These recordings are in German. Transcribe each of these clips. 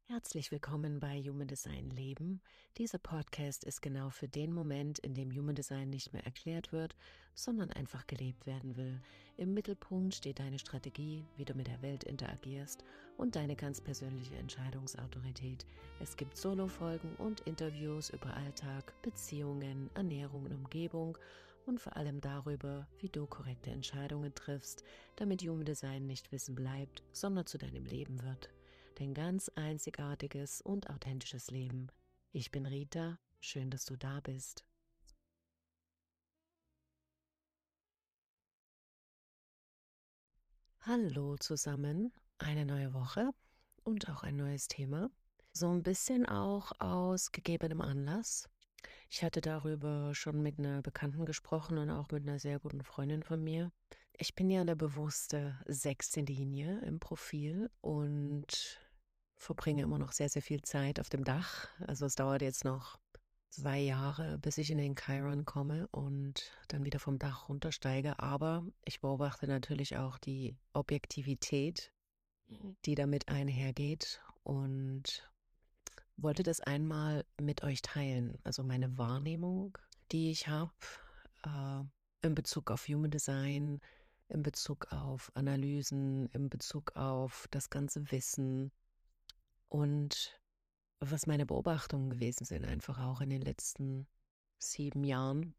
Herzlich willkommen bei Human Design Leben. Dieser Podcast ist genau für den Moment, in dem Human Design nicht mehr erklärt wird, sondern einfach gelebt werden will. Im Mittelpunkt steht deine Strategie, wie du mit der Welt interagierst und deine ganz persönliche Entscheidungsautorität. Es gibt Solo-Folgen und Interviews über Alltag, Beziehungen, Ernährung und Umgebung und vor allem darüber, wie du korrekte Entscheidungen triffst, damit Human Design nicht Wissen bleibt, sondern zu deinem Leben wird. Dein ganz einzigartiges und authentisches Leben. Ich bin Rita, schön, dass du da bist. Hallo zusammen, eine neue Woche und auch ein neues Thema. So ein bisschen auch aus gegebenem Anlass. Ich hatte darüber schon mit einer Bekannten gesprochen und auch mit einer sehr guten Freundin von mir. Ich bin ja eine bewusste 6. Linie im Profil und verbringe immer noch sehr, sehr viel Zeit auf dem Dach. Also es dauert jetzt noch 2 Jahre, bis ich in den Chiron komme und dann wieder vom Dach runtersteige. Aber ich beobachte natürlich auch die Objektivität, die damit einhergeht und wollte das einmal mit euch teilen. Also meine Wahrnehmung, die ich habe in Bezug auf Human Design, in Bezug auf Analysen, in Bezug auf das ganze Wissen und was meine Beobachtungen gewesen sind, einfach auch in den letzten 7 Jahren.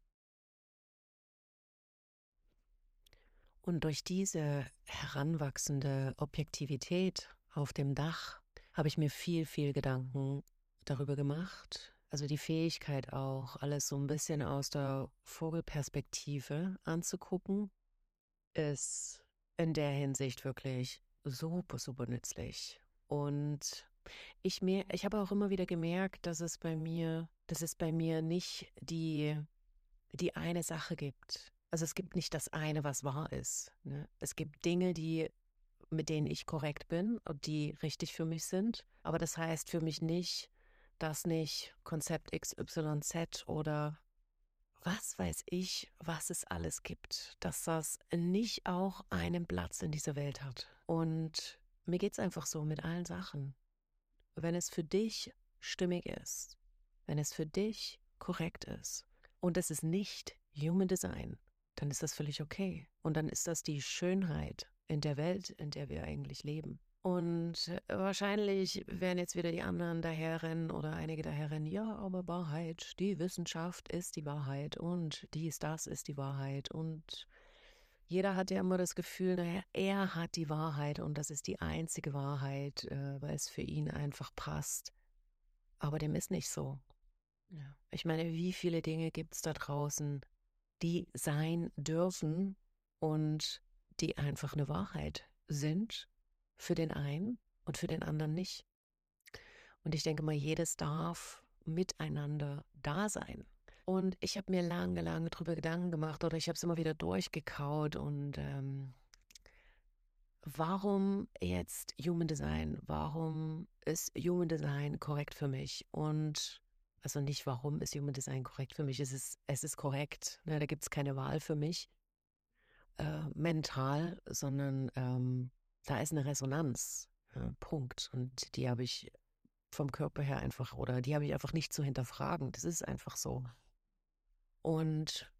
Und durch diese heranwachsende Objektivität auf dem Dach habe ich mir viel, viel Gedanken darüber gemacht. Also die Fähigkeit auch, alles so ein bisschen aus der Vogelperspektive anzugucken, ist in der Hinsicht wirklich super, super nützlich. Und ich habe auch immer wieder gemerkt, dass es bei mir nicht die eine Sache gibt. Also es gibt nicht das eine, was wahr ist. Ne? Es gibt Dinge, mit denen ich korrekt bin und die richtig für mich sind. Aber das heißt für mich nicht, dass nicht Konzept XYZ oder was weiß ich, was es alles gibt, dass das nicht auch einen Platz in dieser Welt hat. Und mir geht's einfach so mit allen Sachen. Wenn es für dich stimmig ist, wenn es für dich korrekt ist und es ist nicht Human Design, dann ist das völlig okay. Und dann ist das die Schönheit in der Welt, in der wir eigentlich leben. Und wahrscheinlich werden jetzt wieder die anderen daherrennen oder einige daherrennen, ja, aber Wahrheit, die Wissenschaft ist die Wahrheit und das ist die Wahrheit. Und jeder hat ja immer das Gefühl, naja, er hat die Wahrheit und das ist die einzige Wahrheit, weil es für ihn einfach passt. Aber dem ist nicht so. Ja. Ich meine, wie viele Dinge gibt es da draußen, die sein dürfen und die einfach eine Wahrheit sind für den einen und für den anderen nicht. Und ich denke mal, jedes darf miteinander da sein. Und ich habe mir lange, lange drüber Gedanken gemacht oder ich habe es immer wieder durchgekaut und warum jetzt Human Design? Warum ist Human Design korrekt für mich? Und also nicht, warum ist Human Design korrekt für mich? Es ist korrekt. Ne? Da gibt es keine Wahl für mich mental, sondern da ist eine Resonanz. Punkt. Und die habe ich vom Körper her einfach, oder die habe ich einfach nicht zu hinterfragen. Das ist einfach so. Und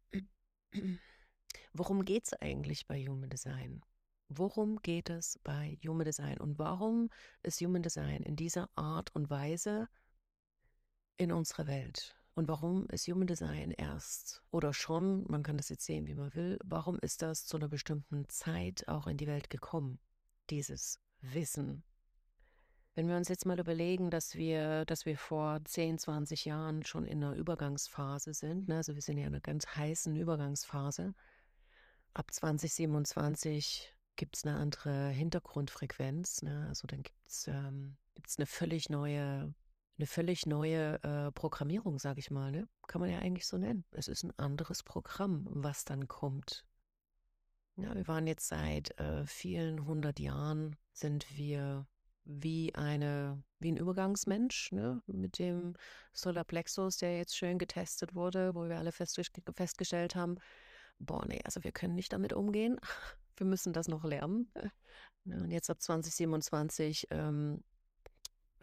worum geht es eigentlich bei Human Design? Worum geht es bei Human Design und warum ist Human Design in dieser Art und Weise in unserer Welt? Und warum ist Human Design erst oder schon, man kann das jetzt sehen, wie man will, warum ist das zu einer bestimmten Zeit auch in die Welt gekommen, dieses Wissen? Wenn wir uns jetzt mal überlegen, dass wir vor 10, 20 Jahren schon in einer Übergangsphase sind, ne? Also wir sind ja in einer ganz heißen Übergangsphase. Ab 2027 gibt es eine andere Hintergrundfrequenz, ne? Also dann gibt's eine völlig neue Programmierung, sage ich mal, ne? Kann man ja eigentlich so nennen. Es ist ein anderes Programm, was dann kommt. Ja, wir waren jetzt seit vielen 100 Jahren sind wir wie ein Übergangsmensch, ne? Mit dem Solarplexus, der jetzt schön getestet wurde, wo wir alle festgestellt haben, boah, nee, also wir können nicht damit umgehen. Wir müssen das noch lernen. Ja, und jetzt ab 2027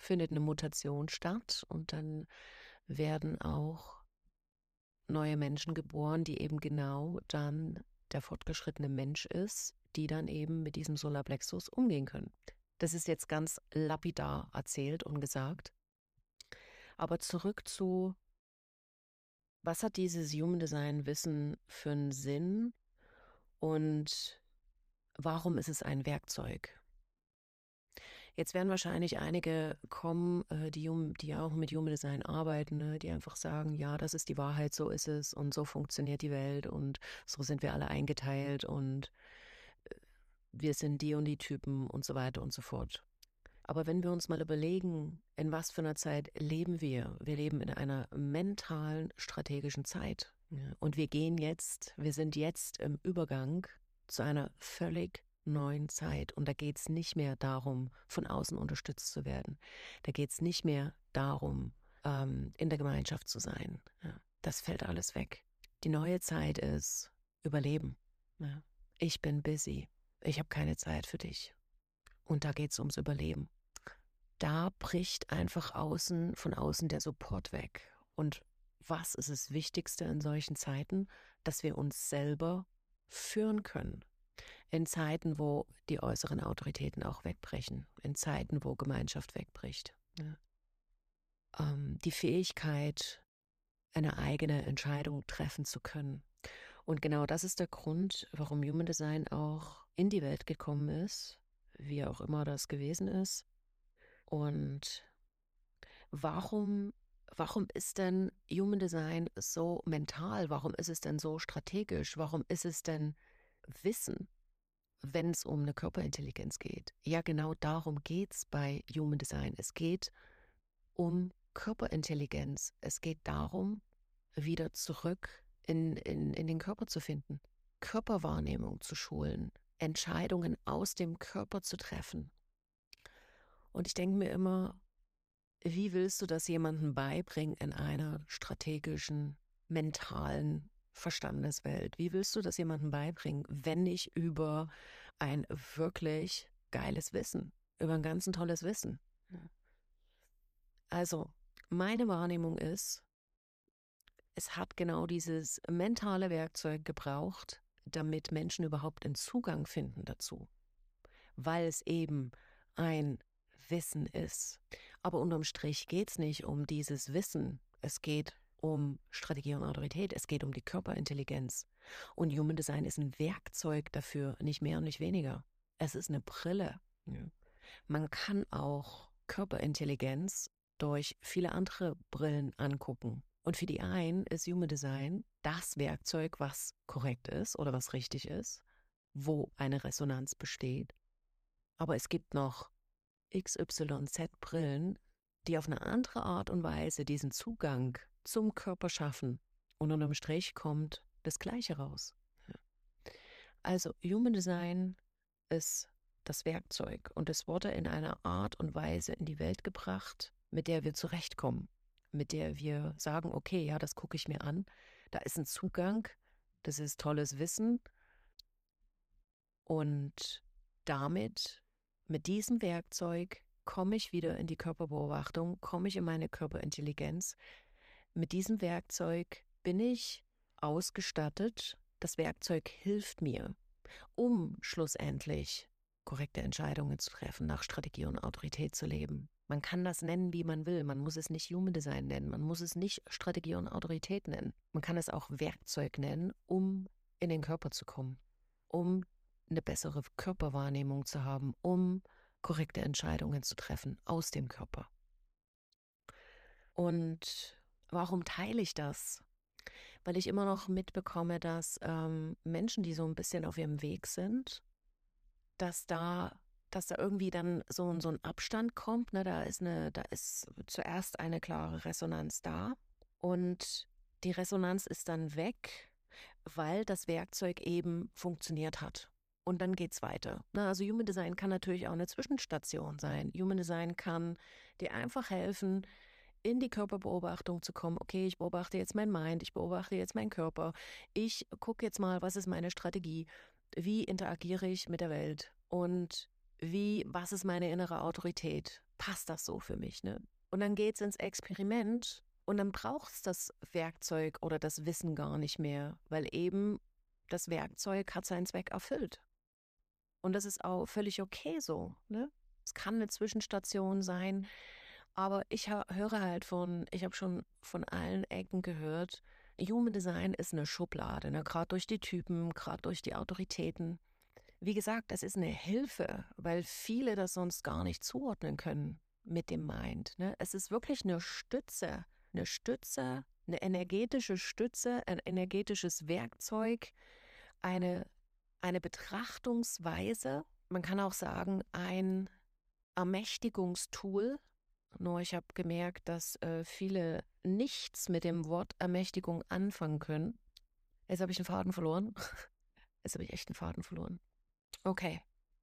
findet eine Mutation statt und dann werden auch neue Menschen geboren, die eben genau dann der fortgeschrittene Mensch ist, die dann eben mit diesem Solarplexus umgehen können. Das ist jetzt ganz lapidar erzählt und gesagt. Aber zurück zu, was hat dieses Human Design Wissen für einen Sinn und warum ist es ein Werkzeug? Jetzt werden wahrscheinlich einige kommen, die auch mit Human Design arbeiten, ne, die einfach sagen, ja, das ist die Wahrheit, so ist es und so funktioniert die Welt und so sind wir alle eingeteilt und wir sind die und die Typen und so weiter und so fort. Aber wenn wir uns mal überlegen, in was für einer Zeit leben wir? Wir leben in einer mentalen, strategischen Zeit. Ja, und wir sind jetzt im Übergang zu einer völlig neuen Zeit. Und da geht es nicht mehr darum, von außen unterstützt zu werden. Da geht es nicht mehr darum, in der Gemeinschaft zu sein. Ja, das fällt alles weg. Die neue Zeit ist Überleben. Ja. Ich bin busy. Ich habe keine Zeit für dich. Und da geht es ums Überleben. Da bricht einfach von außen der Support weg. Und was ist das Wichtigste in solchen Zeiten? Dass wir uns selber führen können. In Zeiten, wo die äußeren Autoritäten auch wegbrechen. In Zeiten, wo Gemeinschaft wegbricht. Ja. Die Fähigkeit, eine eigene Entscheidung treffen zu können. Und genau das ist der Grund, warum Human Design auch in die Welt gekommen ist, wie auch immer das gewesen ist. Und warum ist denn Human Design so mental? Warum ist es denn so strategisch? Warum ist es denn Wissen, wenn es um eine Körperintelligenz geht? Ja, genau darum geht es bei Human Design. Es geht um Körperintelligenz. Es geht darum, wieder zurück in den Körper zu finden, Körperwahrnehmung zu schulen, Entscheidungen aus dem Körper zu treffen. Und ich denke mir immer, wie willst du das jemandem beibringen in einer strategischen, mentalen Verstandeswelt? Wie willst du das jemandem beibringen, wenn nicht über ein wirklich geiles Wissen, über ein ganz tolles Wissen? Also, meine Wahrnehmung ist, es hat genau dieses mentale Werkzeug gebraucht, damit Menschen überhaupt einen Zugang finden dazu, weil es eben ein Wissen ist. Aber unterm Strich geht es nicht um dieses Wissen. Es geht um Strategie und Autorität. Es geht um die Körperintelligenz. Und Human Design ist ein Werkzeug dafür, nicht mehr und nicht weniger. Es ist eine Brille. Ja. Man kann auch Körperintelligenz durch viele andere Brillen angucken. Und für die einen ist Human Design das Werkzeug, was korrekt ist oder was richtig ist, wo eine Resonanz besteht. Aber es gibt noch XYZ-Brillen, die auf eine andere Art und Weise diesen Zugang zum Körper schaffen. Und unterm Strich kommt das Gleiche raus. Also Human Design ist das Werkzeug und es wurde in einer Art und Weise in die Welt gebracht, mit der wir zurechtkommen, mit der wir sagen, okay, ja, das gucke ich mir an, da ist ein Zugang, das ist tolles Wissen und mit diesem Werkzeug komme ich wieder in die Körperbeobachtung, komme ich in meine Körperintelligenz. Mit diesem Werkzeug bin ich ausgestattet. Das Werkzeug hilft mir, um schlussendlich korrekte Entscheidungen zu treffen, nach Strategie und Autorität zu leben. Man kann das nennen, wie man will. Man muss es nicht Human Design nennen. Man muss es nicht Strategie und Autorität nennen. Man kann es auch Werkzeug nennen, um in den Körper zu kommen, um eine bessere Körperwahrnehmung zu haben, um korrekte Entscheidungen zu treffen aus dem Körper. Und warum teile ich das? Weil ich immer noch mitbekomme, dass Menschen, die so ein bisschen auf ihrem Weg sind, dass da irgendwie dann so ein Abstand kommt. Ne? Da ist zuerst eine klare Resonanz da und die Resonanz ist dann weg, weil das Werkzeug eben funktioniert hat. Und dann geht's weiter. Na, also Human Design kann natürlich auch eine Zwischenstation sein. Human Design kann dir einfach helfen, in die Körperbeobachtung zu kommen. Okay, ich beobachte jetzt mein Mind, ich beobachte jetzt meinen Körper. Ich gucke jetzt mal, was ist meine Strategie? Wie interagiere ich mit der Welt? Und was ist meine innere Autorität? passt das so für mich, ne? Und dann geht's ins Experiment und dann braucht's das Werkzeug oder das Wissen gar nicht mehr, weil eben das Werkzeug hat seinen Zweck erfüllt. Und das ist auch völlig okay so, ne? Es kann eine Zwischenstation sein, aber höre halt ich habe schon von allen Ecken gehört, Human Design ist eine Schublade, ne? Gerade durch die Typen, gerade durch die Autoritäten. Wie gesagt, das ist eine Hilfe, weil viele das sonst gar nicht zuordnen können mit dem Mind. Ne? Es ist wirklich eine energetische Stütze, ein energetisches Werkzeug, eine, eine Betrachtungsweise. Man kann auch sagen, ein Ermächtigungstool. Nur ich habe gemerkt, dass viele nichts mit dem Wort Ermächtigung anfangen können. Jetzt habe ich einen Faden verloren. Jetzt habe ich echt einen Faden verloren. Okay.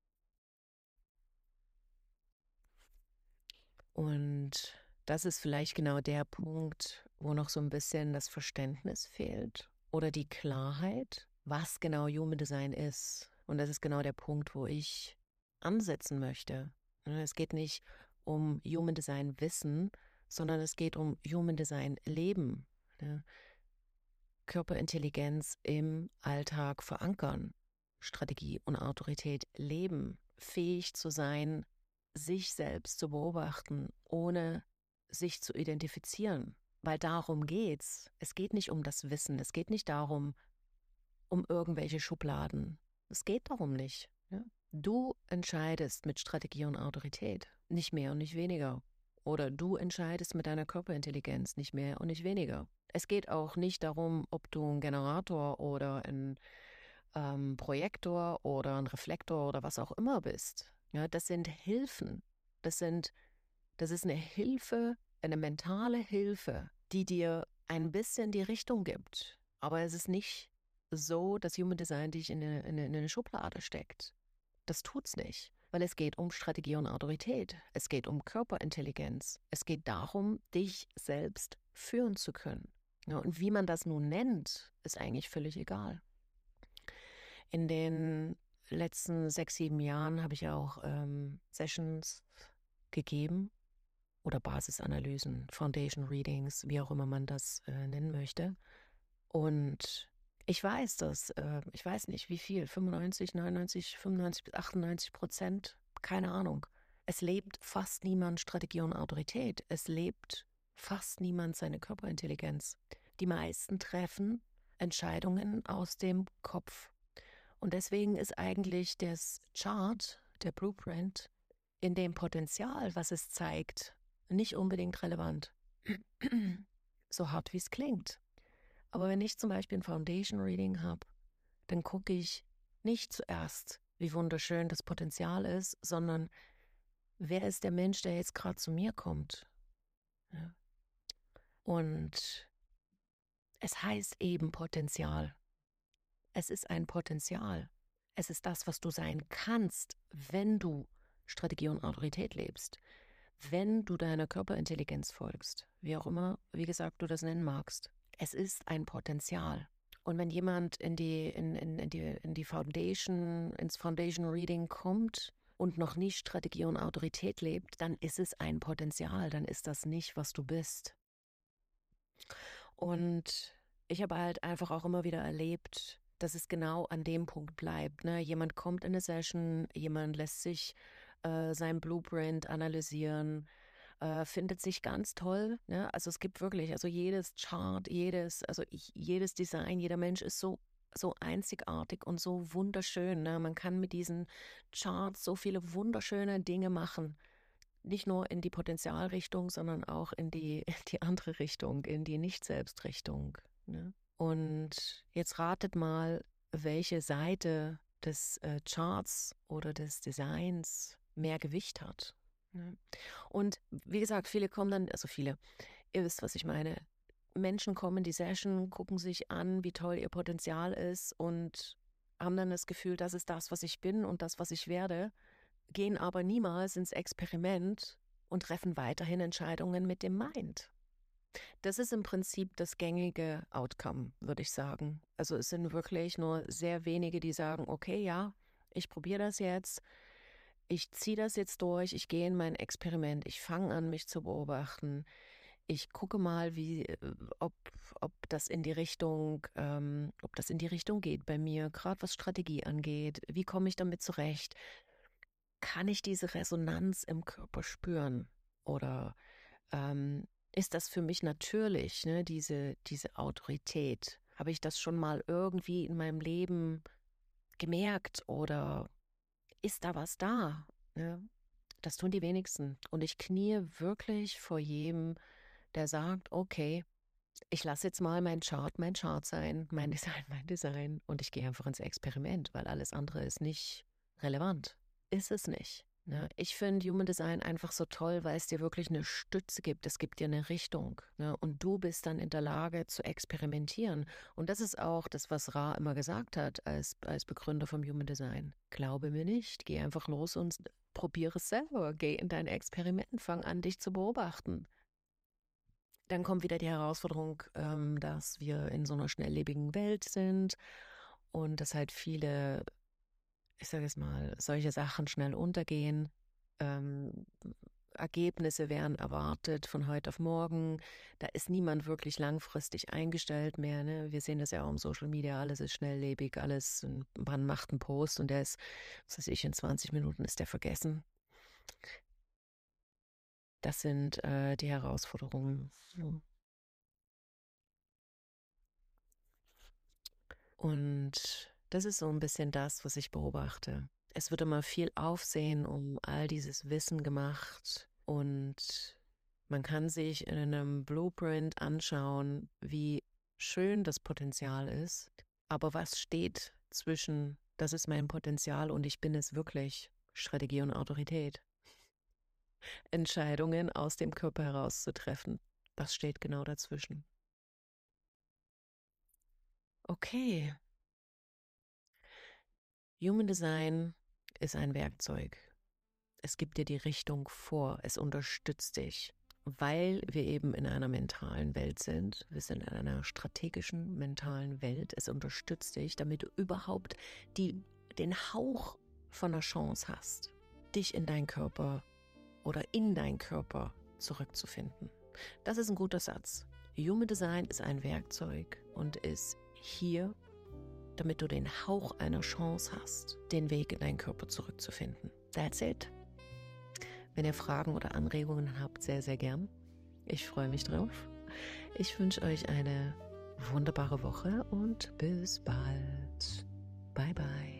Und das ist vielleicht genau der Punkt, wo noch so ein bisschen das Verständnis fehlt oder die Klarheit, was genau Human Design ist. Und das ist genau der Punkt, wo ich ansetzen möchte. Es geht nicht um Human Design Wissen, sondern es geht um Human Design Leben. Körperintelligenz im Alltag verankern, Strategie und Autorität leben, fähig zu sein, sich selbst zu beobachten, ohne sich zu identifizieren. Weil darum geht's. Es geht nicht um das Wissen, es geht nicht darum, um irgendwelche Schubladen. Es geht darum nicht. Ja? Du entscheidest mit Strategie und Autorität, nicht mehr und nicht weniger. Oder du entscheidest mit deiner Körperintelligenz, nicht mehr und nicht weniger. Es geht auch nicht darum, ob du ein Generator oder ein Projektor oder ein Reflektor oder was auch immer bist. Ja, das sind Hilfen. Das ist eine Hilfe, eine mentale Hilfe, die dir ein bisschen die Richtung gibt. Aber es ist nicht so, dass Human Design dich in eine Schublade steckt. Das tut's nicht, weil es geht um Strategie und Autorität. Es geht um Körperintelligenz. Es geht darum, dich selbst führen zu können. Ja, und wie man das nun nennt, ist eigentlich völlig egal. In den letzten 6, 7 Jahren habe ich auch Sessions gegeben oder Basisanalysen, Foundation Readings, wie auch immer man das nennen möchte. Und ich weiß, ich weiß nicht wie viel, 95, 99, 95 bis 98%, keine Ahnung. Es lebt fast niemand Strategie und Autorität. Es lebt fast niemand seine Körperintelligenz. Die meisten treffen Entscheidungen aus dem Kopf. Und deswegen ist eigentlich das Chart, der Blueprint, in dem Potenzial, was es zeigt, nicht unbedingt relevant. So hart wie es klingt. Aber wenn ich zum Beispiel ein Foundation Reading habe, dann gucke ich nicht zuerst, wie wunderschön das Potenzial ist, sondern wer ist der Mensch, der jetzt gerade zu mir kommt. Ja. Und es heißt eben Potenzial. Es ist ein Potenzial. Es ist das, was du sein kannst, wenn du Strategie und Autorität lebst. Wenn du deiner Körperintelligenz folgst, wie auch immer, wie gesagt, du das nennen magst. Es ist ein Potenzial. Und wenn jemand in die Foundation, ins Foundation Reading kommt und noch nicht Strategie und Autorität lebt, dann ist es ein Potenzial, dann ist das nicht, was du bist. Und ich habe halt einfach auch immer wieder erlebt, dass es genau an dem Punkt bleibt. Ne? Jemand kommt in eine Session, jemand lässt sich sein Blueprint analysieren, findet sich ganz toll. Ne? Also es gibt wirklich, also jedes Chart, jedes Design, jeder Mensch ist so einzigartig und so wunderschön. Ne? Man kann mit diesen Charts so viele wunderschöne Dinge machen. Nicht nur in die Potenzialrichtung, sondern auch in die andere Richtung, in die Nicht-Selbst-Richtung. Ne? Und jetzt ratet mal, welche Seite des Charts oder des Designs mehr Gewicht hat. Ne? Und wie gesagt, viele kommen dann, also viele, ihr wisst, was ich meine. Menschen kommen in die Session, gucken sich an, wie toll ihr Potenzial ist und haben dann das Gefühl, das ist das, was ich bin und das, was ich werde, gehen aber niemals ins Experiment und treffen weiterhin Entscheidungen mit dem Mind. Das ist im Prinzip das gängige Outcome, würde ich sagen. Also es sind wirklich nur sehr wenige, die sagen, okay, ja, ich probiere das jetzt. ich ziehe das jetzt durch, ich gehe in mein Experiment, ich fange an, mich zu beobachten. Ich gucke mal, ob, ob das in die Richtung, ob das in die Richtung geht bei mir, gerade was Strategie angeht. Wie komme ich damit zurecht? Kann ich diese Resonanz im Körper spüren? Oder ist das für mich natürlich, ne, diese Autorität? Habe ich das schon mal irgendwie in meinem Leben gemerkt oder ist da was da? Ne? Das tun die wenigsten. Und ich kniee wirklich vor jedem, der sagt, okay, ich lasse jetzt mal mein Chart sein, mein Design, mein Design. Und ich gehe einfach ins Experiment, weil alles andere ist nicht relevant. Ist es nicht. Ne? Ich finde Human Design einfach so toll, weil es dir wirklich eine Stütze gibt. Es gibt dir eine Richtung. Ne? Und du bist dann in der Lage zu experimentieren. Und das ist auch das, was Ra immer gesagt hat als Begründer vom Human Design. Glaube mir nicht. Geh einfach los und probiere es selber. Geh in dein Experiment. Fang an, dich zu beobachten. Dann kommt wieder die Herausforderung, dass wir in so einer schnelllebigen Welt sind und dass halt viele, ich sage jetzt mal, solche Sachen schnell untergehen. Ähm, Ergebnisse werden erwartet von heute auf morgen. Da ist niemand wirklich langfristig eingestellt mehr. Ne? Wir sehen das ja auch im Social Media, alles ist schnelllebig, alles, man macht einen Post und der ist, was weiß ich, in 20 Minuten ist der vergessen. Das sind die Herausforderungen. Und das ist so ein bisschen das, was ich beobachte. Es wird immer viel Aufsehen um all dieses Wissen gemacht und man kann sich in einem Blueprint anschauen, wie schön das Potenzial ist, aber was steht zwischen, das ist mein Potenzial und ich bin es wirklich, Strategie und Autorität. Entscheidungen aus dem Körper heraus zu treffen. Was steht genau dazwischen? Okay, Human Design ist ein Werkzeug. Es gibt dir die Richtung vor, es unterstützt dich, weil wir eben in einer mentalen Welt sind. Wir sind in einer strategischen mentalen Welt. Es unterstützt dich, damit du überhaupt den Hauch von einer Chance hast, dich in deinen Körper oder in deinen Körper zurückzufinden. Das ist ein guter Satz. Human Design ist ein Werkzeug und ist hier, damit du den Hauch einer Chance hast, den Weg in deinen Körper zurückzufinden. That's it. Wenn ihr Fragen oder Anregungen habt, sehr, sehr gern. Ich freue mich drauf. Ich wünsche euch eine wunderbare Woche und bis bald. Bye, bye.